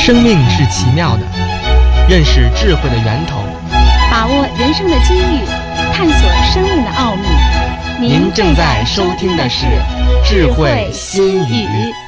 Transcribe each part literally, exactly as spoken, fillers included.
生命是奇妙的，认识智慧的源头， 把握人生的机遇，探索生命的奥秘。 您正在收听的是智慧心语。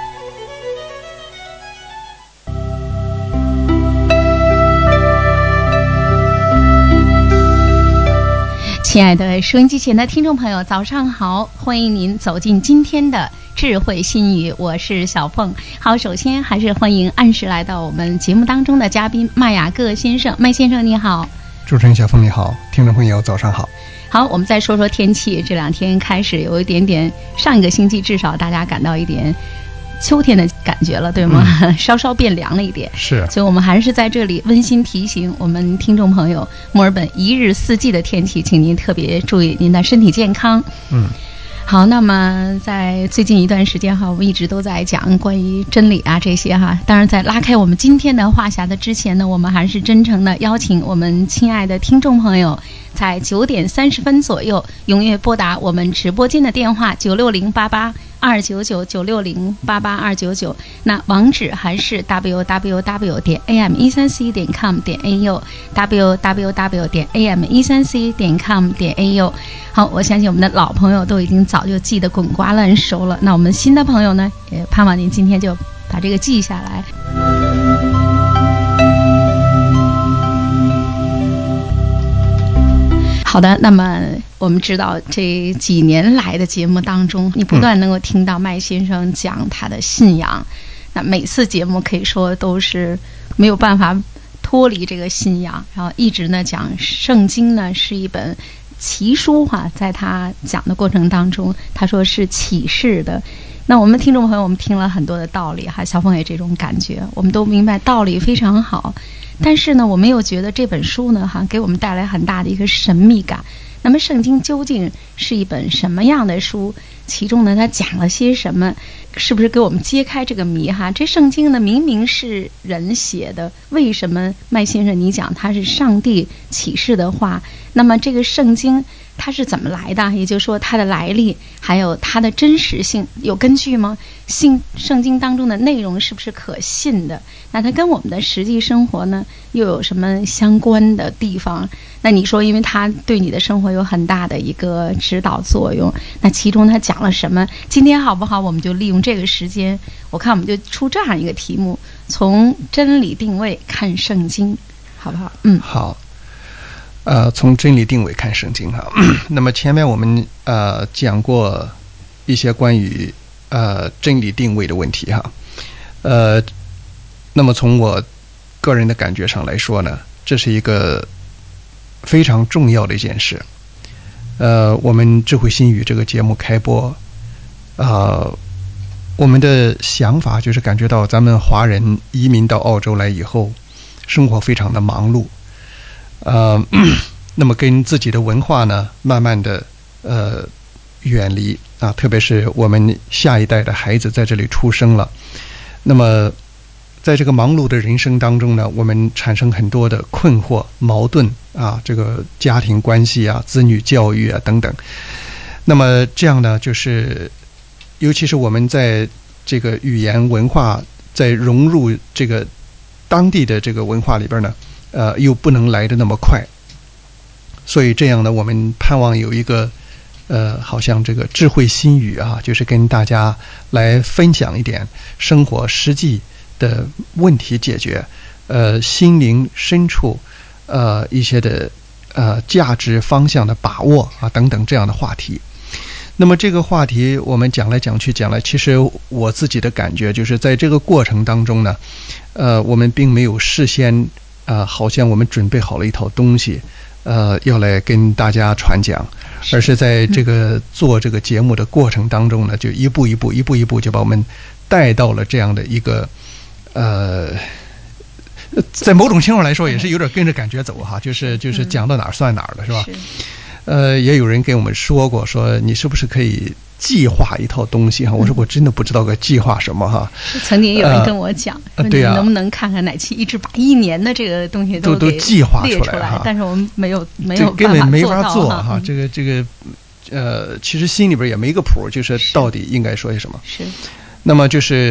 亲爱的收音机前的听众朋友，早上好，欢迎您走进今天的智慧心语，我是小凤。好，首先还是欢迎按时来到我们节目当中的嘉宾麦雅各先生。麦先生你好。 主持人小凤你好，听众朋友早上好。 好，我们再说说天气。这两天开始有一点点，上一个星期至少大家感到一点秋天的感觉了，对吗？嗯、稍稍变凉了一点， 是。 所以我们还是在这里温馨提醒我们听众朋友，墨尔本一日四季的天气，请您特别注意您的身体健康。 嗯。 好，那么在最近一段时间哈，我们一直都在讲关于真理啊这些哈。当然，在拉开我们今天的话匣的之前呢，我们还是真诚的邀请我们亲爱的听众朋友，在九点三十分左右踊跃拨打我们直播间的电话九六零八八二九九九六零八八二九九。那网址还是 w w w 点 a m 一三 c 点 com 点 a u w w w 点 a m 一三 c 点 com 点 a u。好，我相信我们的老朋友都已经早就记得滚瓜烂熟了。那我们新的朋友呢，也盼望您今天就把这个记下来。好的，那么我们知道这几年来的节目当中，你不断能够听到麦先生讲他的信仰，嗯、那每次节目可以说都是没有办法脱离这个信仰，然后一直呢讲圣经呢是一本奇书哈、啊，在他讲的过程当中，他说是启示的。那我们听众朋友，我们听了很多的道理哈，小凤也这种感觉，我们都明白道理非常好。但是呢，我们又觉得这本书呢，哈，给我们带来很大的一个神秘感。那么，圣经究竟是一本什么样的书？其中呢，它讲了些什么？是不是给我们揭开这个谜哈？这圣经呢，明明是人写的，为什么麦先生你讲它是上帝启示的话？那么这个圣经它是怎么来的？也就是说，它的来历还有它的真实性有根据吗？信圣经当中的内容是不是可信的？那它跟我们的实际生活呢，又有什么相关的地方？那你说，因为它对你的生活有很大的一个指导作用，那其中它讲了什么？今天好不好？我们就利用这个时间，我看我们就出这样一个题目：从真理定位看圣经，好不好？嗯， 好。呃，从真理定位看圣经哈。那么前面我们呃讲过一些关于呃真理定位的问题哈。呃，那么从我个人的感觉上来说呢，这是一个非常重要的一件事。呃，我们智慧心语这个节目开播，呃，我们的想法就是感觉到咱们华人移民到澳洲来以后，生活非常的忙碌。呃，那么跟自己的文化呢，慢慢的呃远离啊，特别是我们下一代的孩子在这里出生了，那么在这个忙碌的人生当中呢，我们产生很多的困惑、矛盾啊，这个家庭关系啊、子女教育啊等等。那么这样呢，就是尤其是我们在这个语言文化在融入这个当地的这个文化里边呢。呃，又不能来得那么快，所以这样呢，我们盼望有一个呃，好像这个智慧心语啊，就是跟大家来分享一点生活实际的问题解决，呃，心灵深处呃一些的呃价值方向的把握啊等等这样的话题。那么这个话题我们讲来讲去讲来，其实我自己的感觉就是在这个过程当中呢，呃，我们并没有事先。呃，好像我们准备好了一套东西，呃，要来跟大家传讲，而是在这个做这个节目的过程当中呢，就一步一步、一步一步就把我们带到了这样的一个，呃，在某种情况来说也是有点跟着感觉走哈，就是就是讲到哪儿算哪儿了，是吧？呃，也有人跟我们说过，说你是不是可以计划一套东西哈？我说我真的不知道该计划什么哈。 曾经有人跟我讲， 呃、 说你能不能看看哪期一直把一年的这个东西都都计划出来哈？ 但是我们没有没有根本没法做哈。 哈，这个这个呃，其实心里边也没个谱，就是到底应该说些什么。 是。 那么就是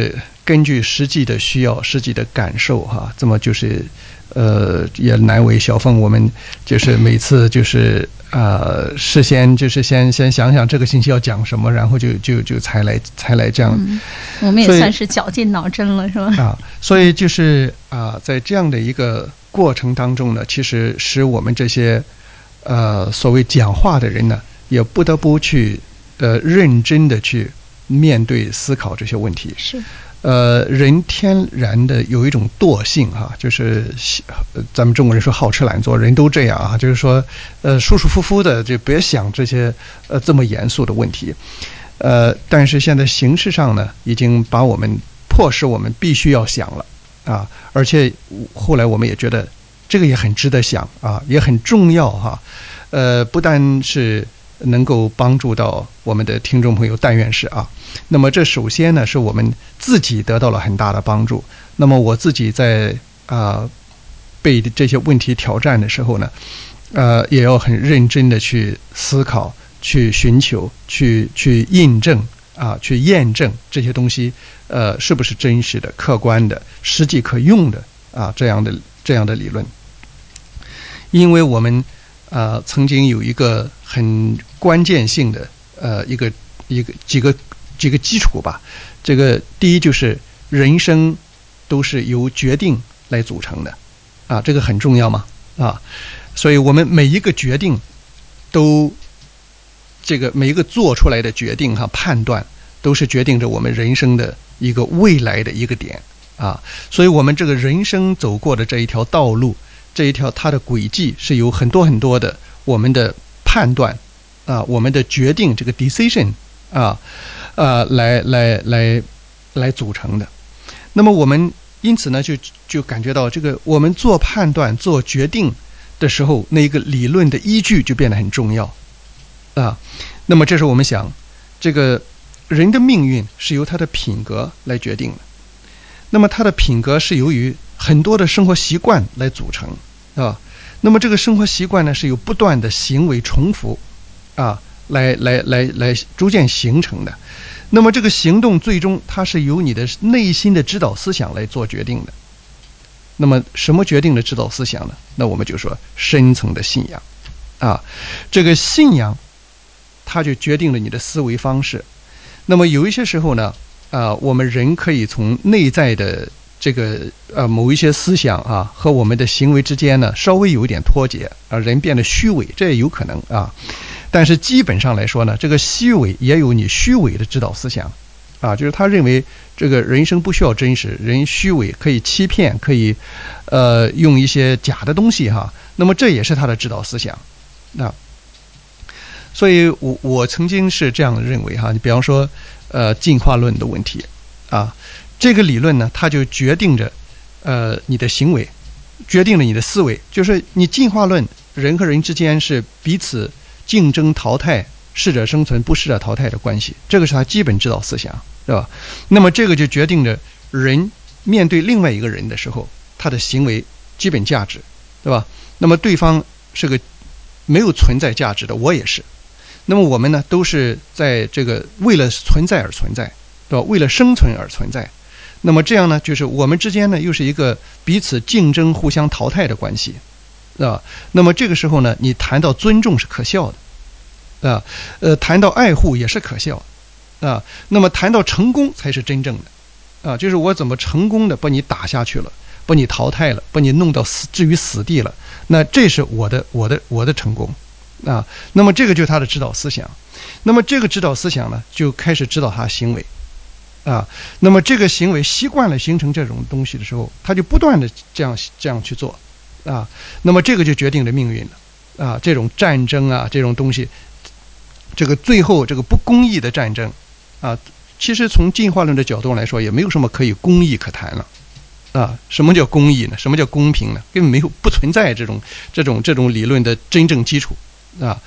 根据实际的需要、实际的感受哈，这么就是呃也难为小凤，我们就是每次就是呃事先就是先先想想这个星期要讲什么，然后就就就才来才来这样。 嗯，我们也算是绞尽脑汁了，是吧？ 啊，所以就是啊，在这样的一个过程当中呢，其实使我们这些呃所谓讲话的人呢，也不得不去呃认真的去面对思考这些问题。 是。 呃，人天然的有一种惰性哈，就是呃咱们中国人说好吃懒做，人都这样啊，就是说呃舒舒服服的就别想这些呃这么严肃的问题。呃，但是现在形势上呢，已经把我们迫使我们必须要想了啊，而且后来我们也觉得这个也很值得想啊，也很重要哈。呃，不但是能够帮助到我们的听众朋友，但愿是啊。那么这首先呢，是我们自己得到了很大的帮助。那么我自己在啊、呃、被这些问题挑战的时候呢，呃，也要很认真的去思考、去寻求、去去印证啊、去验证这些东西呃是不是真实的、客观的、实际可用的啊这样的这样的理论。因为我们啊、呃、曾经有一个很关键性的呃一个一个几个几个基础吧。这个第一就是人生都是由决定来组成的啊，这个很重要嘛啊，所以我们每一个决定都这个每一个做出来的决定哈判断都是决定着我们人生的一个未来的一个点啊，所以我们这个人生走过的这一条道路，这一条它的轨迹是有很多很多的我们的判断啊，我们的决定这个 decision 啊啊来来来来组成的。那么我们因此呢就就感觉到这个我们做判断做决定的时候，那个理论的依据就变得很重要啊。那么这是我们想这个人的命运是由他的品格来决定的，那么他的品格是由于很多的生活习惯来组成啊。那么这个生活习惯呢是由不断的行为重复啊来来来来逐渐形成的。那么这个行动最终它是由你的内心的指导思想来做决定的。那么什么决定了指导思想呢？那我们就说深层的信仰啊，这个信仰它就决定了你的思维方式。那么有一些时候呢啊，我们人可以从内在的这个呃某一些思想啊和我们的行为之间呢稍微有一点脱节啊，人变得虚伪，这也有可能啊。但是基本上来说呢，这个虚伪也有你虚伪的指导思想啊，就是他认为这个人生不需要真实，人虚伪可以欺骗，可以呃用一些假的东西哈，那么这也是他的指导思想啊。所以我我曾经是这样认为哈，你比方说呃进化论的问题啊，这个理论呢它就决定着呃你的行为，决定了你的思维，就是你进化论人和人之间是彼此竞争淘汰，适者生存不适者淘汰的关系，这个是他基本指导思想，对吧？那么这个就决定着人面对另外一个人的时候他的行为基本价值，对吧？那么对方是个没有存在价值的，我也是，那么我们呢都是在这个为了存在而存在，对吧？为了生存而存在，那么这样呢就是我们之间呢又是一个彼此竞争互相淘汰的关系啊。那么这个时候呢你谈到尊重是可笑的啊，呃谈到爱护也是可笑的啊，那么谈到成功才是真正的啊，就是我怎么成功的把你打下去了，把你淘汰了，把你弄到死置于死地了，那这是我的我的我的成功啊。那么这个就是他的指导思想，那么这个指导思想呢就开始指导他行为啊。那么这个行为习惯了形成这种东西的时候，他就不断的这样这样去做啊。那么这个就决定了命运了啊。这种战争啊这种东西，这个最后这个不公义的战争啊，其实从进化论的角度来说也没有什么可以公义可谈了啊。什么叫公义呢？什么叫公平呢？根本没有，不存在这种这种这种理论的真正基础啊。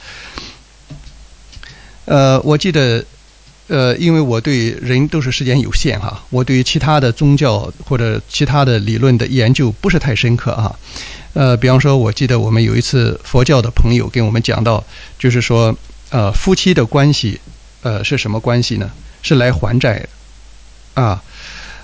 呃，我记得呃，因为我对人都是时间有限哈，我对于其他的宗教或者其他的理论的研究不是太深刻哈。呃，比方说我记得我们有一次佛教的朋友跟我们讲到，就是说呃夫妻的关系呃是什么关系呢？是来还债的啊。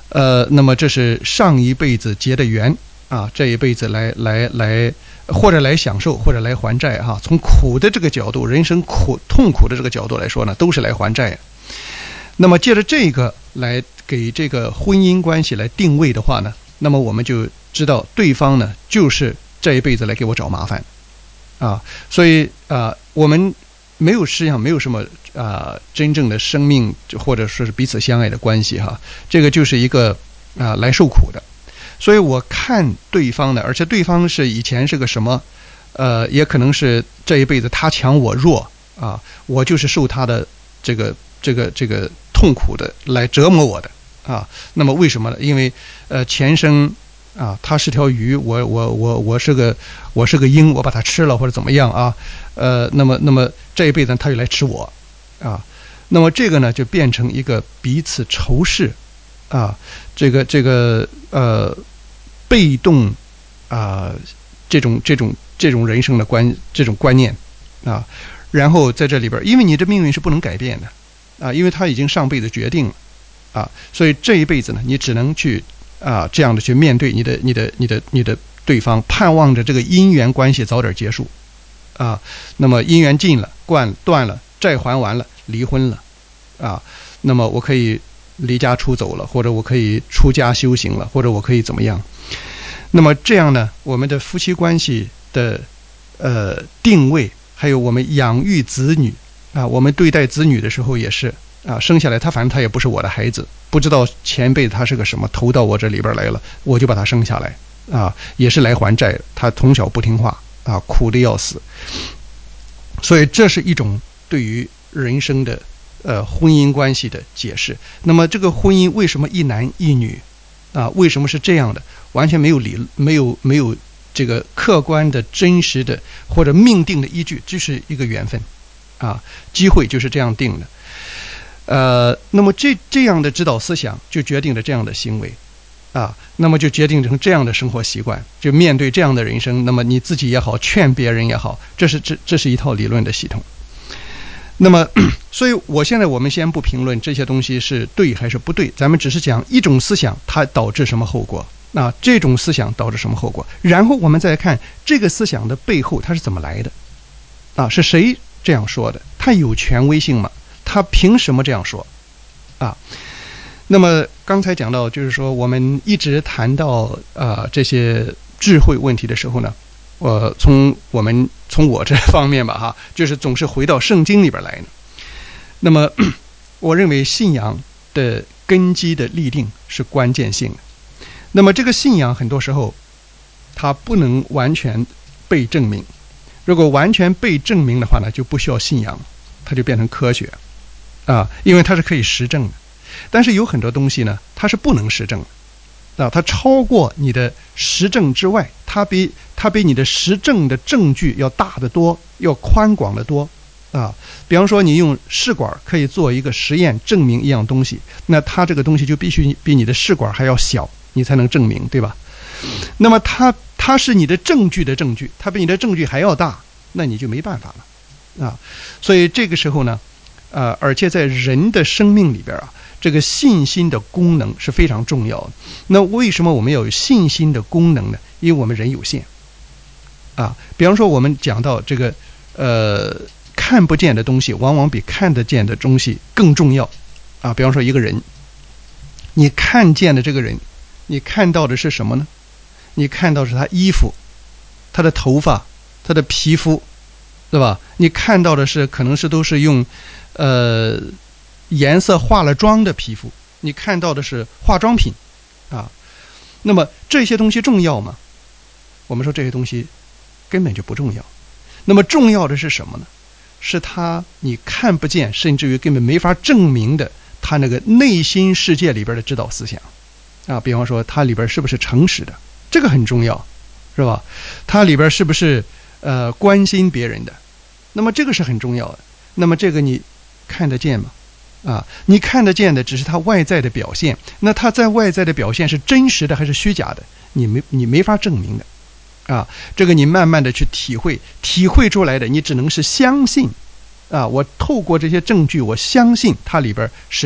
呃，那么这是上一辈子结的缘啊，这一辈子来来来，或者来享受，或者来还债哈、啊。从苦的这个角度，人生苦痛苦的这个角度来说呢，都是来还债。那么借着这个来给这个婚姻关系来定位的话呢，那么我们就知道对方呢就是这一辈子来给我找麻烦啊，所以啊，我们没有实际上没有什么啊真正的生命或者说是彼此相爱的关系哈，这个就是一个啊来受苦的。所以我看对方呢，而且对方是以前是个什么，呃，也可能是这一辈子他强我弱啊，我就是受他的这个这个这个痛苦的来折磨我的啊。那么为什么呢？因为呃前生啊，他是条鱼，我我我我是个我是个鹰，我把它吃了或者怎么样啊？呃，那么那么这一辈子他就来吃我啊。那么这个呢就变成一个彼此仇视啊，这个这个呃被动啊这种这种这种人生的观这种观念啊，然后在这里边，因为你的命运是不能改变的啊，因为他已经上辈子决定了啊，所以这一辈子呢，你只能去啊这样的去面对你的你的你的你的对方，盼望着这个姻缘关系早点结束啊。那么姻缘尽了，断断了，债还完了，离婚了啊，那么我可以离家出走了，或者我可以出家修行了，或者我可以怎么样。那么这样呢，我们的夫妻关系的呃定位，还有我们养育子女啊，我们对待子女的时候也是啊，生下来他反正他也不是我的孩子，不知道前辈子他是个什么，投到我这里边来了，我就把他生下来啊，也是来还债的。他从小不听话啊，苦得要死。所以这是一种对于人生的呃婚姻关系的解释。那么这个婚姻为什么一男一女啊？为什么是这样的？完全没有理没有没有这个客观的真实的或者命定的依据，这是一个缘分啊，机会就是这样定的。呃，那么这这样的指导思想就决定了这样的行为啊，那么就决定成这样的生活习惯，就面对这样的人生，那么你自己也好，劝别人也好，这是这这是一套理论的系统。那么所以我现在我们先不评论这些东西是对还是不对，咱们只是讲一种思想它导致什么后果啊，这种思想导致什么后果，然后我们再看这个思想的背后它是怎么来的啊，是谁这样说的，它有权威性吗？他凭什么这样说啊？那么刚才讲到就是说我们一直谈到啊这些智慧问题的时候呢，我从我们从我这方面吧哈，就是总是回到圣经里边来呢。那么我认为信仰的根基的立定是关键性的。那么这个信仰很多时候它不能完全被证明，如果完全被证明的话呢，就不需要信仰，它就变成科学啊，因为它是可以实证的。但是有很多东西呢，它是不能实证的啊，它超过你的实证之外，它比它比你的实证的证据要大得多，要宽广得多啊。比方说你用试管可以做一个实验证明一样东西，那它这个东西就必须比你的试管还要小，你才能证明，对吧？那么它它是你的证据的证据，它比你的证据还要大，那你就没办法了啊。所以这个时候呢，呃，而且在人的生命里边啊，这个信心的功能是非常重要的。那为什么我们要有信心的功能呢？因为我们人有限啊。比方说我们讲到这个呃看不见的东西往往比看得见的东西更重要啊。比方说一个人，你看见的这个人，你看到的是什么呢？你看到的是他衣服，他的头发，他的皮肤，对吧？你看到的是可能是都是用呃颜色化了妆的皮肤，你看到的是化妆品啊。那么这些东西重要吗？我们说这些东西根本就不重要。那么重要的是什么呢？是他你看不见，甚至于根本没法证明的他那个内心世界里边的指导思想啊。比方说他里边是不是诚实的，这个很重要，是吧？他里边是不是呃关心别人的，那么这个是很重要的。那么这个你看得见吗？啊，你看得见的只是他外在的表现，那他在外在的表现是真实的还是虚假的，你没你没法证明的啊。这个你慢慢的去体会，体会出来的你只能是相信啊。我透过这些证据，我相信它里边是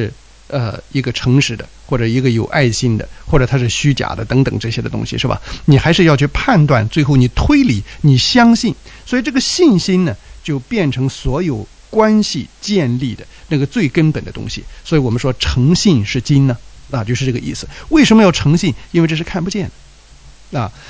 呃一个诚实的，或者一个有爱心的，或者它是虚假的等等这些的东西，是吧？你还是要去判断，最后你推理，你相信，所以这个信心呢，就变成所有关系建立的那个最根本的东西。所以我们说诚信是金呢，啊，就是这个意思。为什么要诚信？因为这是看不见的啊。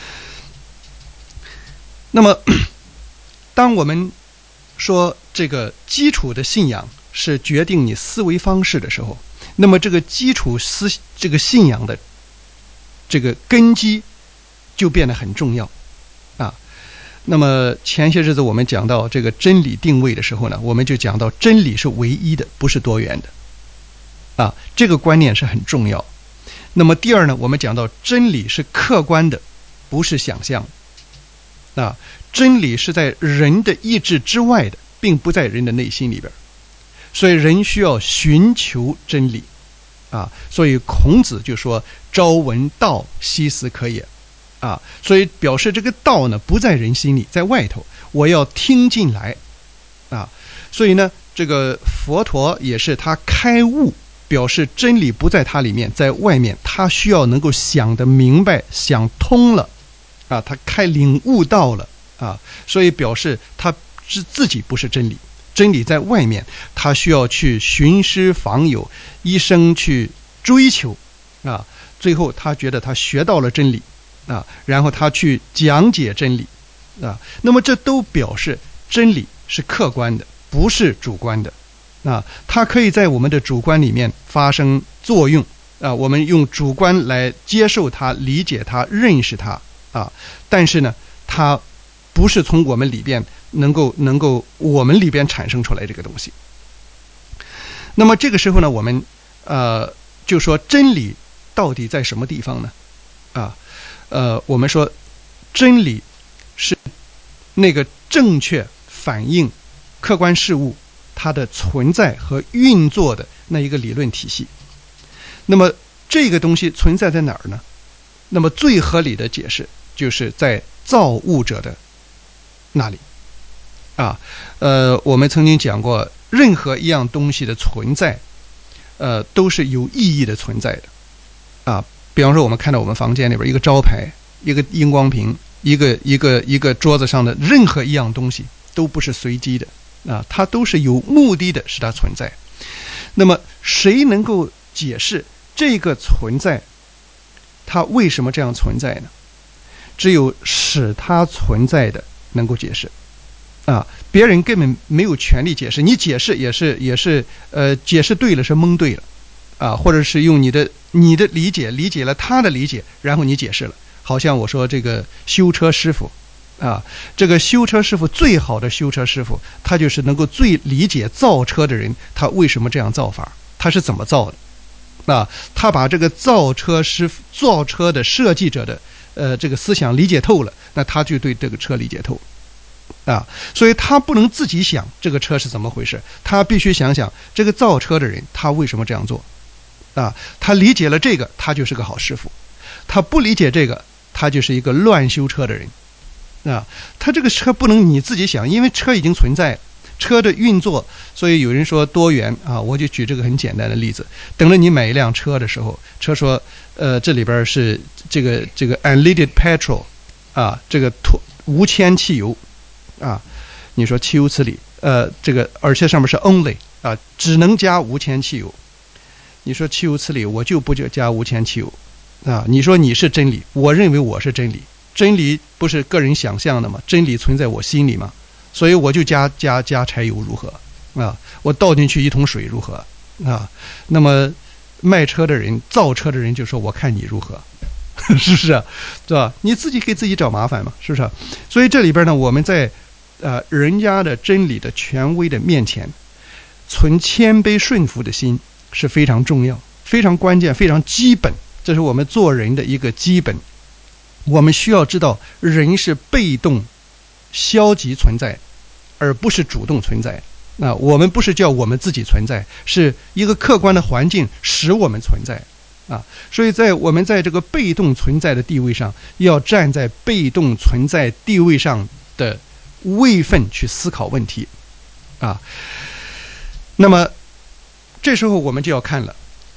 那么当我们说这个基础的信仰是决定你思维方式的时候，那么这个基础思这个信仰的这个根基就变得很重要啊。那么前些日子我们讲到这个真理定位的时候呢，我们就讲到真理是唯一的，不是多元的啊，这个观念是很重要。那么第二呢，我们讲到真理是客观的，不是想象的啊，真理是在人的意志之外的，并不在人的内心里边，所以人需要寻求真理啊。所以孔子就说朝闻道，夕死可也啊，所以表示这个道呢不在人心里，在外头，我要听进来啊。所以呢，这个佛陀也是他开悟，表示真理不在他里面，在外面，他需要能够想得明白，想通了啊，他开领悟到了啊，所以表示他是自己不是真理，真理在外面，他需要去寻师访友，一生去追求啊，最后他觉得他学到了真理啊，然后他去讲解真理啊，那么这都表示真理是客观的，不是主观的啊，它可以在我们的主观里面发生作用啊，我们用主观来接受它、理解它、认识它啊，但是呢，它不是从我们里边能够能够我们里边产生出来这个东西。那么这个时候呢，我们呃就说真理到底在什么地方呢？啊，呃，我们说真理是那个正确反映客观事物它的存在和运作的那一个理论体系。那么这个东西存在在哪儿呢？那么最合理的解释就是在造物者的那里啊。呃，我们曾经讲过，任何一样东西的存在，呃，都是有意义的存在的啊。比方说，我们看到我们房间里边一个招牌、一个荧光屏、一个一个一个桌子上的任何一样东西，都不是随机的啊，它都是有目的的，使它存在。那么，谁能够解释这个存在，它为什么这样存在呢？只有使它存在的能够解释啊，别人根本没有权利解释，你解释也是也是呃，解释对了是蒙对了啊，或者是用你的你的理解理解了他的理解，然后你解释了。好像我说这个修车师傅啊，这个修车师傅最好的修车师傅，他就是能够最理解造车的人，他为什么这样造法，他是怎么造的啊？他把这个造车师傅造车的设计者的呃这个思想理解透了，那他就对这个车理解透啊，所以他不能自己想这个车是怎么回事，他必须想想这个造车的人他为什么这样做啊？他理解了这个，他就是个好师傅；他不理解这个，他就是一个乱修车的人啊。他这个车不能你自己想，因为车已经存在，车的运作，所以有人说多元啊。我就举这个很简单的例子，等着你买一辆车的时候，车说呃这里边是这个这个 unleaded petrol 啊，这个无铅汽油啊，你说岂有此理？呃，这个而且上面是 only 啊，只能加无铅汽油。你说岂有此理？我就不就加无铅汽油啊！你说你是真理，我认为我是真理，真理不是个人想象的吗？真理存在我心里吗？所以我就加加加柴油如何啊？我倒进去一桶水如何啊？那么卖车的人、造车的人就说：“我看你如何。”是不是啊？对吧？你自己给自己找麻烦嘛？是不是啊？所以这里边呢，我们在呃人家的真理的权威的面前，存谦卑顺服的心是非常重要、非常关键、非常基本。这是我们做人的一个基本。我们需要知道，人是被动、消极存在，而不是主动存在。那我们不是叫我们自己存在，是一个客观的环境使我们存在。啊，所以在我们在这个被动存在的地位上，要站在被动存在地位上的位分去思考问题，啊，那么这时候我们就要看了，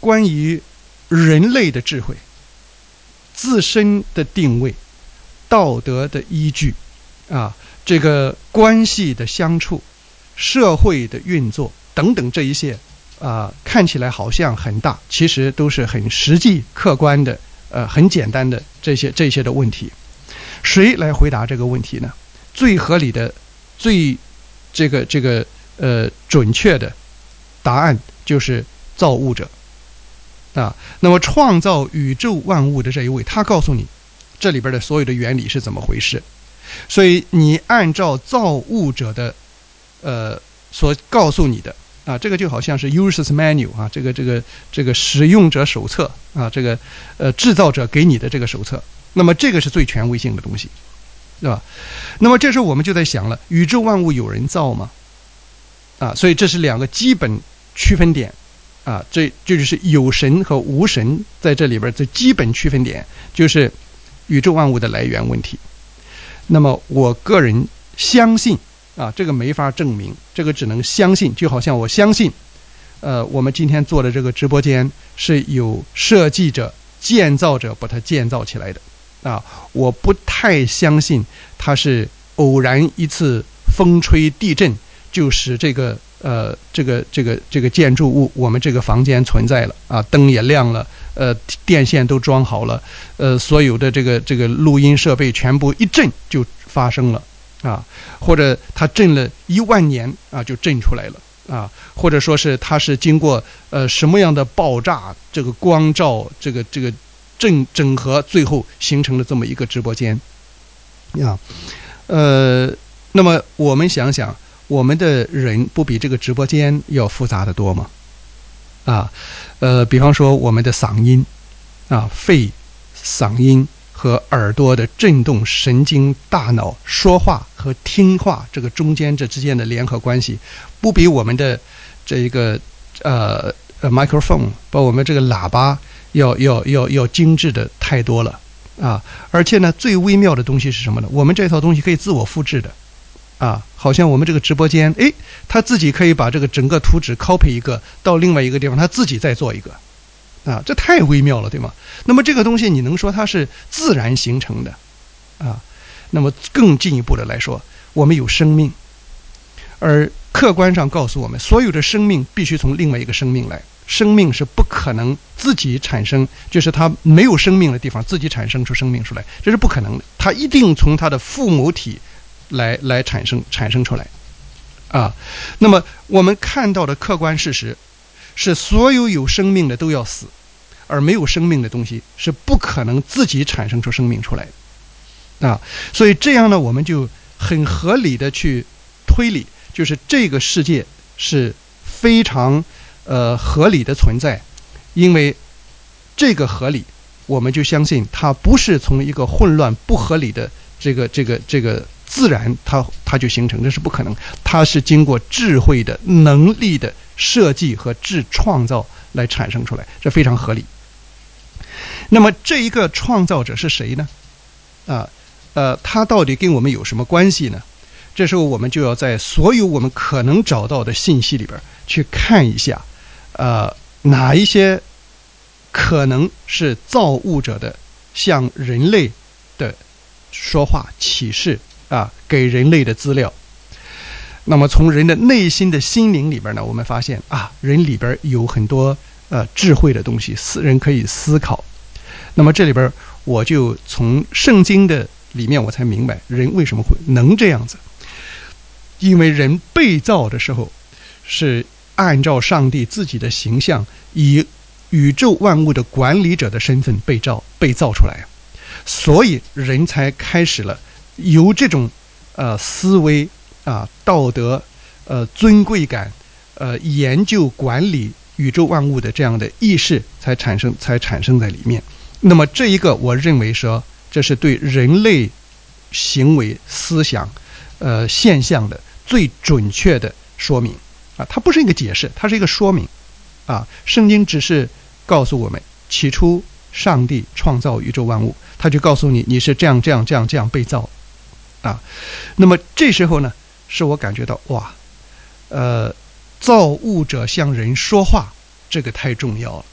关于人类的智慧、自身的定位、道德的依据啊，这个关系的相处、社会的运作等等这一些啊，看起来好像很大，其实都是很实际、客观的，呃，很简单的这些这些的问题。谁来回答这个问题呢？最合理的、最这个这个呃准确的答案就是造物者啊。那么创造宇宙万物的这一位，他告诉你这里边的所有的原理是怎么回事。所以你按照造物者的呃所告诉你的啊，这个就好像是 user's manual 啊，这个这个这个使用者手册啊，这个呃制造者给你的这个手册。那么这个是最权威性的东西，对吧？那么这时候我们就在想了，宇宙万物有人造吗？啊，所以这是两个基本区分点啊，这这就是有神和无神在这里边的基本区分点，就是宇宙万物的来源问题。那么我个人相信啊，这个没法证明，这个只能相信，就好像我相信呃我们今天做的这个直播间是有设计者、建造者把它建造起来的啊，我不太相信它是偶然一次风吹地震就使这个呃这个这个这个建筑物我们这个房间存在了啊，灯也亮了，呃电线都装好了，呃所有的这个这个录音设备全部一震就发生了啊，或者它震了一万年啊就震出来了啊，或者说是它是经过呃什么样的爆炸，这个光照这个这个整整合，最后形成了这么一个直播间啊。呃，那么我们想想，我们的人不比这个直播间要复杂的多吗？啊，呃，比方说我们的嗓音啊，肺、嗓音和耳朵的振动、神经、大脑、说话和听话这个中间这之间的联合关系，不比我们的这一个呃呃 microphone， 把我们这个喇叭要要要要精致的太多了啊！而且呢，最微妙的东西是什么呢？我们这套东西可以自我复制的啊，好像我们这个直播间，诶，他自己可以把这个整个图纸 copy 一个到另外一个地方，他自己再做一个啊，这太微妙了，对吗？那么这个东西你能说它是自然形成的啊？那么更进一步的来说，我们有生命，而客观上告诉我们，所有的生命必须从另外一个生命来。生命是不可能自己产生，就是它没有生命的地方自己产生出生命出来，这是不可能的。它一定从它的父母体来来产生产生出来啊。那么我们看到的客观事实是，所有有生命的都要死，而没有生命的东西是不可能自己产生出生命出来的啊。所以这样呢，我们就很合理的去推理，就是这个世界是非常呃合理的存在，因为这个合理，我们就相信它不是从一个混乱不合理的这个这个这个自然它它就形成，这是不可能，它是经过智慧的能力的设计和智创造来产生出来，这非常合理。那么这一个创造者是谁呢？啊呃，他到底跟我们有什么关系呢？这时候我们就要在所有我们可能找到的信息里边去看一下，呃，哪一些可能是造物者的向人类的说话启示啊，给人类的资料。那么从人的内心的心灵里边呢，我们发现啊，人里边有很多呃智慧的东西，思人可以思考。那么这里边我就从圣经的里面我才明白人为什么会能这样子。因为人被造的时候是按照上帝自己的形象，以宇宙万物的管理者的身份被造被造出来，所以人才开始了由这种呃思维啊、道德、呃尊贵感、呃研究管理宇宙万物的这样的意识才产生才产生在里面。那么这一个我认为说，这是对人类行为思想呃现象的最准确的说明啊，它不是一个解释，它是一个说明啊。圣经只是告诉我们，起初上帝创造宇宙万物，他就告诉你你是这样这样这样这样被造啊。那么这时候呢，是我感觉到哇，呃，造物者向人说话，这个太重要了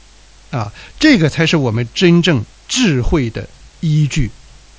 啊，这个才是我们真正智慧的依据。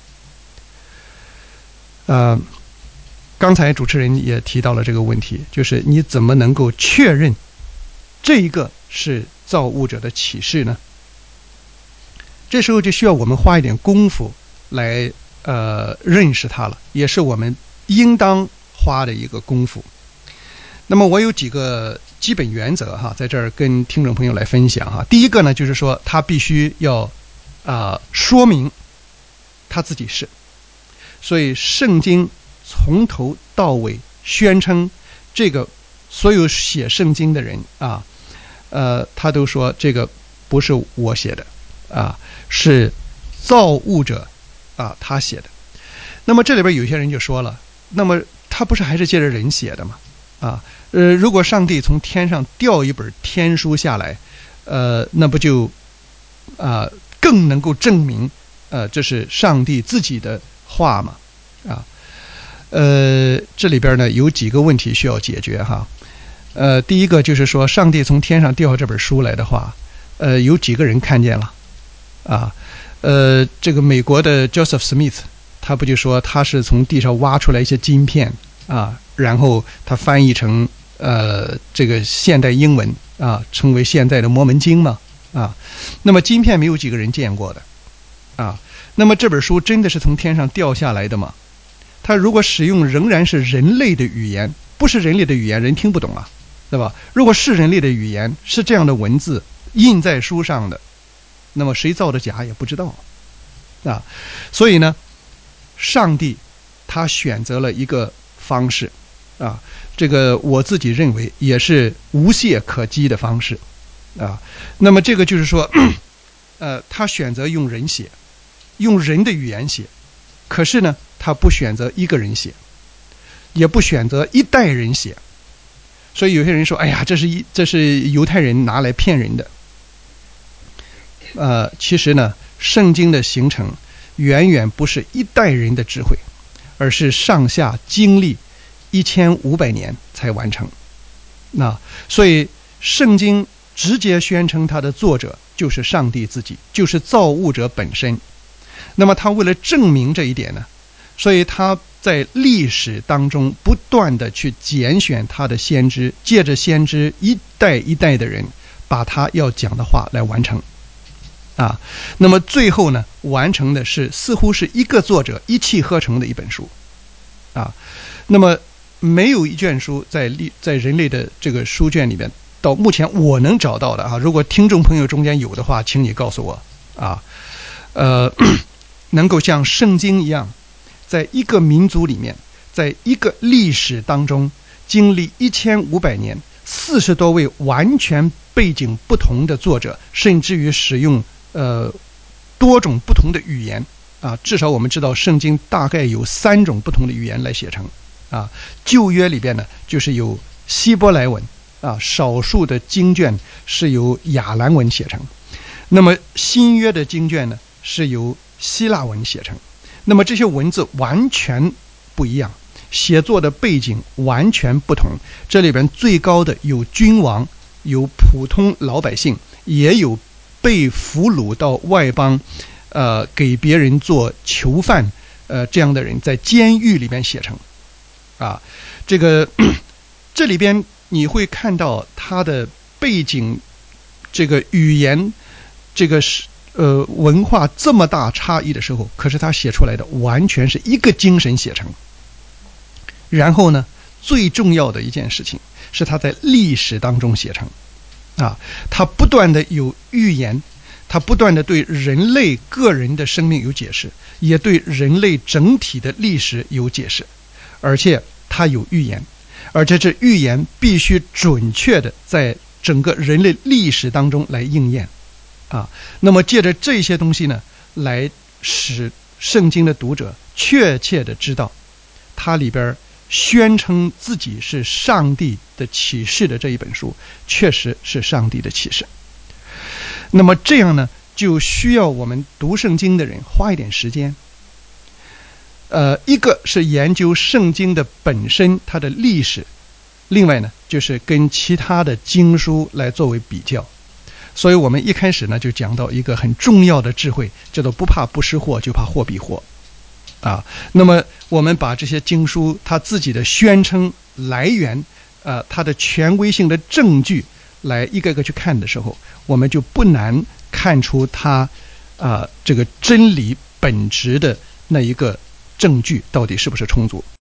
呃，刚才主持人也提到了这个问题，就是你怎么能够确认这一个是造物者的启示呢？这时候就需要我们花一点功夫来呃认识它了，也是我们应当花的一个功夫。那么我有几个基本原则哈，在这儿跟听众朋友来分享哈。第一个呢，就是说他必须要啊、呃、说明他自己是，所以圣经从头到尾宣称这个所有写圣经的人啊，呃，他都说这个不是我写的啊，是造物者啊他写的。那么这里边有些人就说了，那么他不是还是借着人写的吗？啊，呃，如果上帝从天上掉一本天书下来，呃，那不就啊、呃、更能够证明呃这是上帝自己的话吗？啊，呃，这里边呢有几个问题需要解决哈。呃，第一个就是说，上帝从天上掉这本书来的话，呃，有几个人看见了？啊，呃，这个美国的 Joseph Smith， 他不就说他是从地上挖出来一些晶片啊，然后他翻译成呃这个现代英文啊，成为现在的摩门经嘛啊。那么晶片没有几个人见过的啊。那么这本书真的是从天上掉下来的吗？他如果使用仍然是人类的语言，不是人类的语言，人听不懂啊，对吧？如果是人类的语言，是这样的文字印在书上的，那么谁造的假也不知道啊。所以呢，上帝他选择了一个方式啊，这个我自己认为也是无懈可击的方式啊。那么这个就是说，呃，他选择用人写，用人的语言写，可是呢，他不选择一个人写，也不选择一代人写。所以有些人说，哎呀，这是一这是犹太人拿来骗人的。呃，其实呢，圣经的形成远远不是一代人的智慧，而是上下经历一千五百年才完成。那所以圣经直接宣称它的作者就是上帝自己，就是造物者本身。那么他为了证明这一点呢，所以他在历史当中不断的去拣选他的先知，借着先知一代一代的人把他要讲的话来完成啊。那么最后呢，完成的是似乎是一个作者一气呵成的一本书啊。那么没有一卷书在历在人类的这个书卷里面，到目前我能找到的啊，如果听众朋友中间有的话，请你告诉我啊，呃，能够像圣经一样，在一个民族里面，在一个历史当中，经历一千五百年，四十多位完全背景不同的作者，甚至于使用呃多种不同的语言啊，至少我们知道圣经大概有三种不同的语言来写成啊。旧约里边呢，就是有希伯来文啊，少数的经卷是由亚兰文写成。那么新约的经卷呢，是由希腊文写成。那么这些文字完全不一样，写作的背景完全不同。这里边最高的有君王，有普通老百姓，也有被俘虏到外邦，呃，给别人做囚犯，呃，这样的人在监狱里面写成。啊，这个这里边你会看到他的背景，这个语言，这个是。呃，文化这么大差异的时候，可是他写出来的完全是一个精神写成。然后呢，最重要的一件事情是他在历史当中写成啊，他不断的有预言，他不断的对人类个人的生命有解释，也对人类整体的历史有解释，而且他有预言，而且这预言必须准确的在整个人类历史当中来应验。啊，那么借着这些东西呢，来使圣经的读者确切的知道，它里边宣称自己是上帝的启示的这一本书，确实是上帝的启示。那么这样呢，就需要我们读圣经的人花一点时间。呃，一个是研究圣经的本身，它的历史；另外呢，就是跟其他的经书来作为比较。 所以我们一开始呢就讲到一个很重要的智慧，叫做不怕不识货，就怕货比货啊。那么我们把这些经书它自己的宣称来源，呃，它的权威性的证据来一个个去看的时候，我们就不难看出它啊、呃、这个真理本质的那一个证据到底是不是充足。